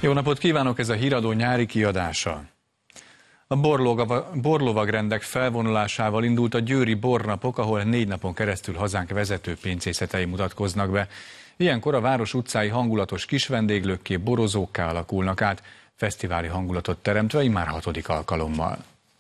Jó napot kívánok, ez a Híradó nyári kiadása. A borlovagrendek felvonulásával indult a győri bornapok, ahol 4 napon keresztül hazánk vezető pincészetei mutatkoznak be. Ilyenkor a város utcái hangulatos kisvendéglőkké, borozókká alakulnak át, fesztiváli hangulatot teremtve immár 6. alkalommal.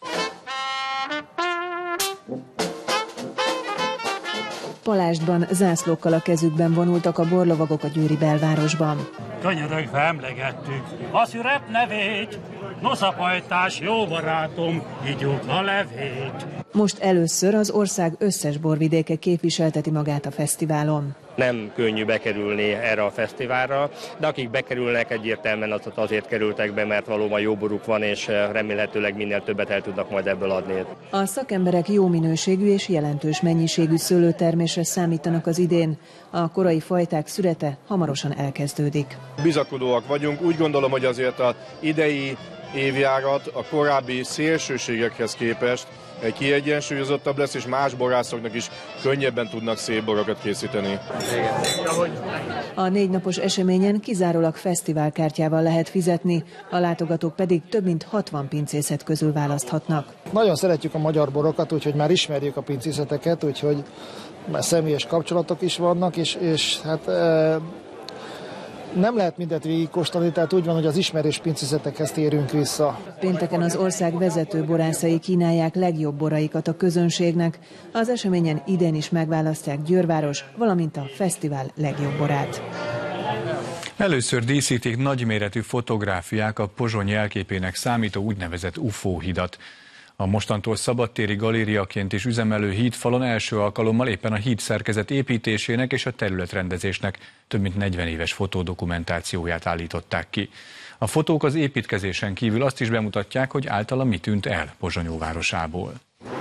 Palástban zászlókkal a kezükben vonultak a borlovagok a győri belvárosban. Könyörögve emlegettük a szüret nevét, noszapajtás jó barátom, igyuk a levét. Most először az ország összes borvidéke képviselteti magát a fesztiválon. Nem könnyű bekerülni erre a fesztiválra, de akik bekerülnek, egyértelműen azért kerültek be, mert valóban jó boruk van, és remélhetőleg minél többet el tudnak majd ebből adni. A szakemberek jó minőségű és jelentős mennyiségű szőlőtermésre számítanak az idén. A korai fajták szürete hamarosan elkezdődik. Bizakodóak vagyunk, úgy gondolom, hogy azért az idei évjárat a korábbi szélsőségekhez képest egy kiegyensúlyozottabb lesz, és más borászoknak is könnyebben tudnak szép borokat készíteni. A 4 napos eseményen kizárólag fesztiválkártyával lehet fizetni, a látogatók pedig több mint 60 pincészet közül választhatnak. Nagyon szeretjük a magyar borokat, úgyhogy már ismerjük a pincészeteket, úgyhogy már személyes kapcsolatok is vannak, és hát nem lehet mindet végigkóstolni, tehát úgy van, hogy az ismerős pincészetekhez térünk vissza. Pénteken az ország vezető borászai kínálják legjobb boraikat a közönségnek. Az eseményen idén is megválasztják Győrváros, valamint a fesztivál legjobb borát. Először díszítik nagyméretű fotográfiák a Pozsony jelképének számító úgynevezett UFO hidat. A mostantól szabadtéri galériaként is üzemelő hídfalon első alkalommal éppen a híd szerkezet építésének és a területrendezésnek több mint 40 éves fotódokumentációját állították ki. A fotók az építkezésen kívül azt is bemutatják, hogy általa mi tűnt el Pozsony óvárosából.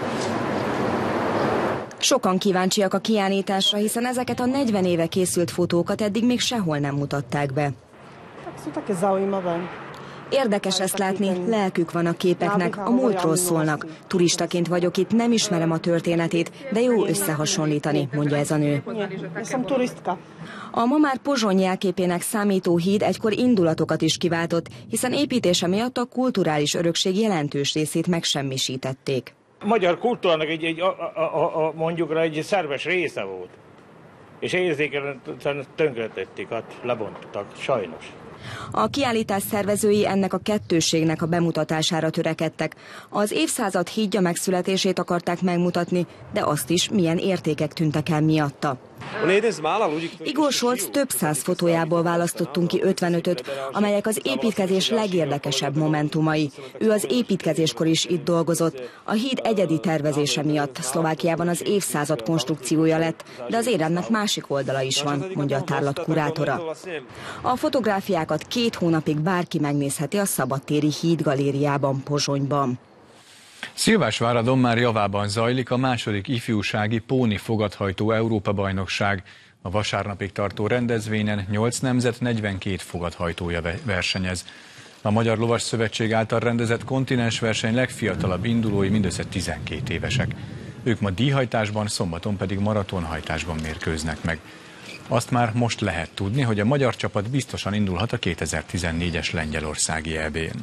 Sokan kíváncsiak a kiállításra, hiszen ezeket a 40 éve készült fotókat eddig még sehol nem mutatták be. Érdekes ezt látni, lelkük van a képeknek, a múltról szólnak. Turistaként vagyok itt, nem ismerem a történetét, de jó összehasonlítani, mondja ez a nő. A ma már Pozsony jelképének számító híd egykor indulatokat is kiváltott, hiszen építése miatt a kulturális örökség jelentős részét megsemmisítették. A magyar kultúrának mondjuk rá egy szerves része volt, és érzékelen tönkretették, lebontottak, sajnos. A kiállítás szervezői ennek a kettősségnek a bemutatására törekedtek. Az évszázad hídja megszületését akarták megmutatni, de azt is, milyen értékek tűntek el miatta. Igor Scholz több száz fotójából választottunk ki 55-öt, amelyek az építkezés legérdekesebb momentumai. Ő az építkezéskor is itt dolgozott. A híd egyedi tervezése miatt Szlovákiában az évszázad konstrukciója lett, de az éremnek másik oldala is van, mondja a tárlat kurátora. A fotográfiákat 2 hónapig bárki megnézheti a szabadtéri hídgalériában Pozsonyban. Szilvásváradon már javában zajlik a második ifjúsági póni fogathajtó Európa-bajnokság. A vasárnapig tartó rendezvényen 8 nemzet 42 fogathajtója versenyez. A Magyar Lovas Szövetség által rendezett kontinensverseny legfiatalabb indulói mindössze 12 évesek. Ők ma díjhajtásban, szombaton pedig maratonhajtásban mérkőznek meg. Azt már most lehet tudni, hogy a magyar csapat biztosan indulhat a 2014-es lengyelországi EB-n.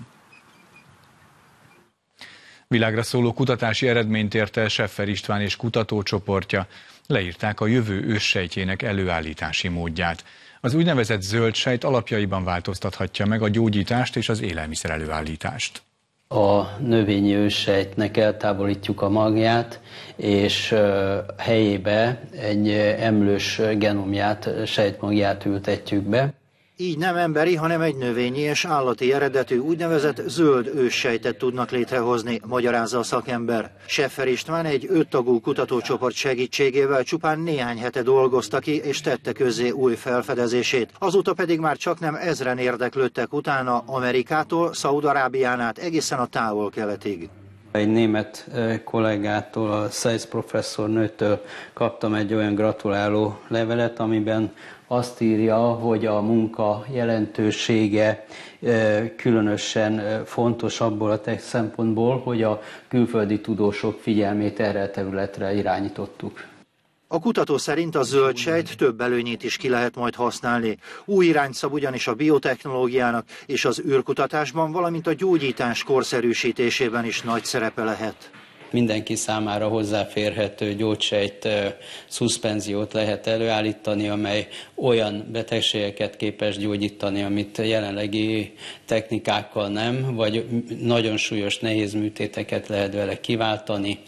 Világra szóló kutatási eredményt ért el Scheffer István és kutatócsoportja. Leírták a jövő őssejtjének előállítási módját. Az úgynevezett zöld sejt alapjaiban változtathatja meg a gyógyítást és az élelmiszer előállítást. A növényi őssejtnek eltávolítjuk a magját, és helyébe egy emlős genomját, sejtmagját ültetjük be. Így nem emberi, hanem egy növényi és állati eredetű úgynevezett zöld őssejtet tudnak létrehozni, magyarázza a szakember. Scheffer István egy 5 tagú kutatócsoport segítségével csupán néhány hete dolgozta ki és tette közzé új felfedezését. Azóta pedig már csaknem 1000-en érdeklődtek utána Amerikától, Szaúd-Arábián át egészen a távol-keletig. Egy német kollégától, a Science professzornőtől kaptam egy olyan gratuláló levelet, amiben azt írja, hogy a munka jelentősége különösen fontos abból a szempontból, hogy a külföldi tudósok figyelmét erre a területre irányítottuk. A kutató szerint a zöldsejt több előnyét is ki lehet majd használni. Új irányt szab ugyanis a biotechnológiának, és az űrkutatásban, valamint a gyógyítás korszerűsítésében is nagy szerepe lehet. Mindenki számára hozzáférhető gyógysejt szuszpenziót lehet előállítani, amely olyan betegségeket képes gyógyítani, amit jelenlegi technikákkal nem, vagy nagyon súlyos nehéz műtéteket lehet vele kiváltani,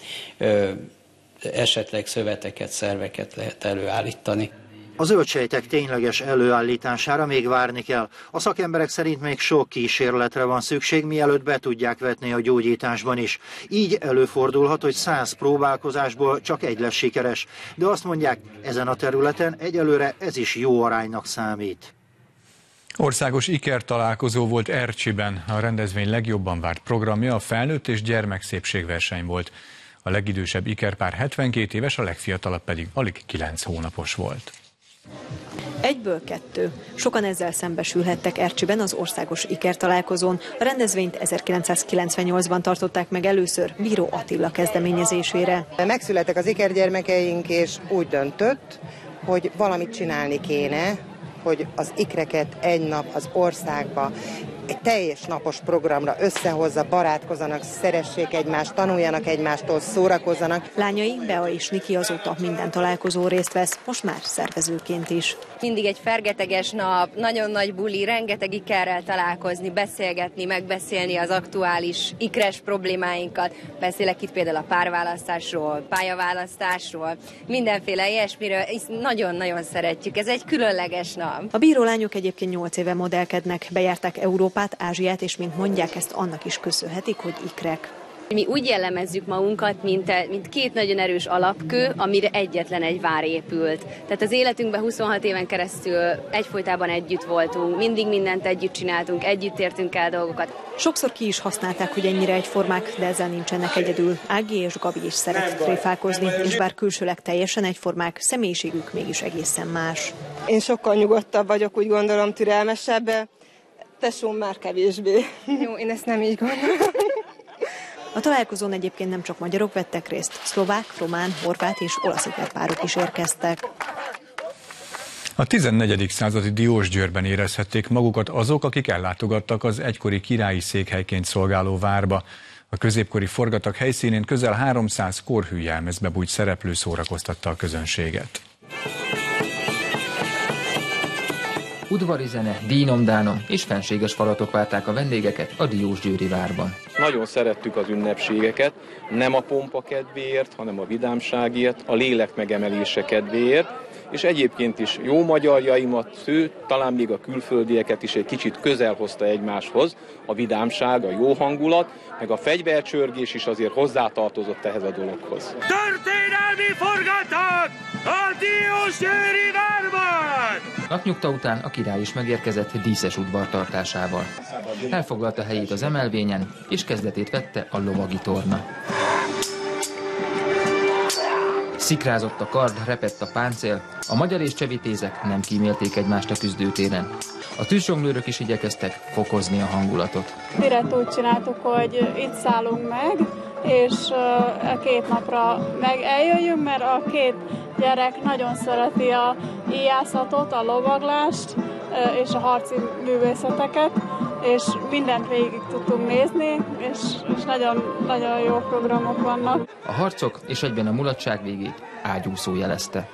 esetleg szöveteket, szerveket lehet előállítani. A zöldsejtek tényleges előállítására még várni kell. A szakemberek szerint még sok kísérletre van szükség, mielőtt be tudják vetni a gyógyításban is. Így előfordulhat, hogy 100 próbálkozásból csak egy lesz sikeres. De azt mondják, ezen a területen egyelőre ez is jó aránynak számít. Országos ikertalálkozó volt Ercsiben. A rendezvény legjobban várt programja a felnőtt és gyermekszépségverseny volt. A legidősebb ikerpár 72 éves, a legfiatalabb pedig alig 9 hónapos volt. Egyből 2. Sokan ezzel szembesülhettek Ercsiben az országos ikertalálkozón. A rendezvényt 1998-ban tartották meg először Bíró Attila kezdeményezésére. Megszülettek az ikergyermekeink, és úgy döntött, hogy valamit csinálni kéne, hogy az ikreket egy nap az országba egy teljes napos programra összehozza, barátkozzanak, szeressék egymást, tanuljanak egymástól, szórakozzanak. Lányai, Bea és Niki azóta minden találkozón részt vesz, most már szervezőként is. Mindig egy fergeteges nap, nagyon nagy buli, rengeteg ikerrel találkozni, beszélgetni, megbeszélni az aktuális ikres problémáinkat. Beszélek itt például a párválasztásról, pályaválasztásról, mindenféle ilyesmiről, nagyon-nagyon szeretjük. Ez egy különleges nap. A bírólányok egyébként 8 éve modellkednek, bejárták Európát, Ázsiát, és mint mondják, ezt annak is köszönhetik, hogy ikrek. Mi úgy jellemezzük magunkat, mint két nagyon erős alapkő, amire egyetlen egy vár épült. Tehát az életünkben 26 éven keresztül egyfolytában együtt voltunk, mindig mindent együtt csináltunk, együtt értünk el dolgokat. Sokszor ki is használták, hogy ennyire egyformák, de ezzel nincsenek egyedül. Ági és Gabi is szeret tréfálkozni, és bár külsőleg teljesen egyformák, személyiségük mégis egészen más. Én sokkal nyugodtabb vagyok, úgy gondolom, türelmesebb, tesóm már kevésbé. Jó, én ezt nem így gondolom. A találkozón egyébként nem csak magyarok vettek részt, szlovák, román, horvát és olasz ikerpárok is érkeztek. A 14. századi Diósgyőrben érezhették magukat azok, akik ellátogattak az egykori királyi székhelyként szolgáló várba. A középkori forgatak helyszínén közel 300 korhű jelmezbe bújt szereplő szórakoztatta a közönséget. Udvari zene, dínom-dánom és fenséges falatok várták a vendégeket a diósgyőri várban. Nagyon szerettük az ünnepségeket, nem a pompa kedvéért, hanem a vidámságért, a lélek megemelése kedvéért, és egyébként is jó magyarjaimat, sőt, talán még a külföldieket is egy kicsit közel hozta egymáshoz, a vidámság, a jó hangulat, meg a fegyvercsörgés is azért hozzátartozott ehhez a dologhoz. Történelmi forgatat a Diósgyőri várban! Napnyugta után a király is megérkezett díszes udvartartásával. Elfoglalta helyét az emelvényen, és kezdetét vette a lovagi torna. Szikrázott a kard, repett a páncél, a magyar és csevitézek nem kímélték egymást a küzdőtéren. A tűzsonglőrök is igyekeztek fokozni a hangulatot. Direkt úgy csináltuk, hogy itt szállunk meg, és 2 napra meg eljöjjünk, mert a 2 gyerek nagyon szereti a íjászatot, a lovaglást és a harci művészeteket, és mindent végig tudtunk nézni, és nagyon jó programok vannak. A harcok és egyben a mulatság végét ágyúszó jelezte.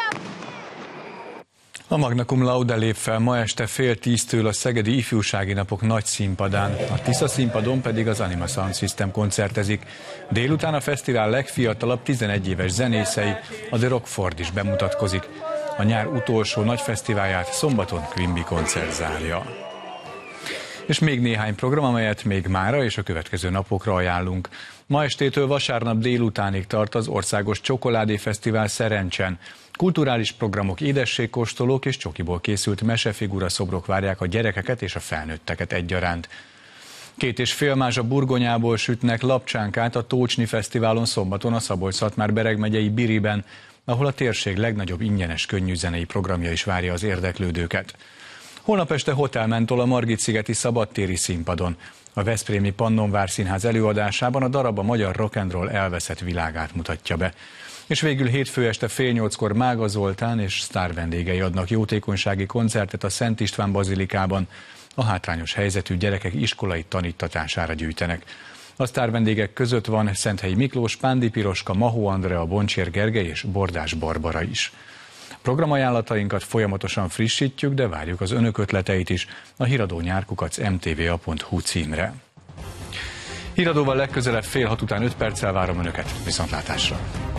A Magna Cum Laude lép fel ma este 9:30 a Szegedi Ifjúsági Napok nagy színpadán, a Tisza színpadon pedig az Anima Sound System koncertezik. Délután a fesztivál legfiatalabb 11 éves zenészei, a The Rockford is bemutatkozik. A nyár utolsó nagy fesztiválját szombaton Quimby koncert zárja. És még néhány program, amelyet még mára és a következő napokra ajánlunk. Ma estétől vasárnap délutánig tart az Országos Csokoládéfesztivál Szerencsen. Kulturális programok, édességkóstolók és csokiból készült mesefigura szobrok várják a gyerekeket és a felnőtteket egyaránt. 2,5 mázsa burgonyából sütnek lapcsánkát a Tócsni Fesztiválon szombaton a Szabolcs-Szatmár-Bereg megyei Biriben, ahol a térség legnagyobb ingyenes könnyűzenei programja is várja az érdeklődőket. Holnap este Hotel Mentol a Margit-szigeti szabadtéri színpadon. A veszprémi Pannonvár Színház előadásában a darab a magyar rock and roll elveszett világát mutatja be. És végül hétfő este fél 8-kor Mága Zoltán és sztárvendégei adnak jótékonysági koncertet a Szent István bazilikában. A hátrányos helyzetű gyerekek iskolai tanítatására gyűjtenek. A sztárvendégek között van Szenthelyi Miklós, Pándi Piroska, Mahó Andrea, Boncsér Gergely és Bordás Barbara is. Programajánlatainkat folyamatosan frissítjük, de várjuk az önök ötleteit is a híradó@mtva.hu címre. Híradóval legközelebb fél 6 után 5 perccel várom önöket. Viszontlátásra!